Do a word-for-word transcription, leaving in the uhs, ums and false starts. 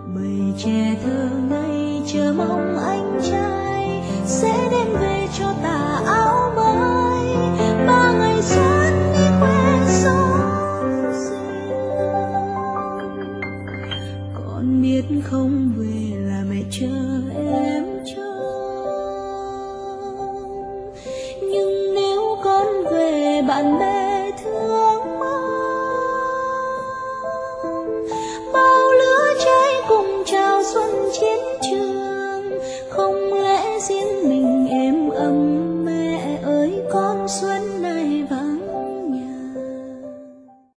bầy trẻ thơ ngây chờ mong anh trai sẽ đem về cho tà áo mới ba ngày xuân đi quê xóm riêng. Con biết không về là mẹ chờ em trông, nhưng nếu con về bạn đã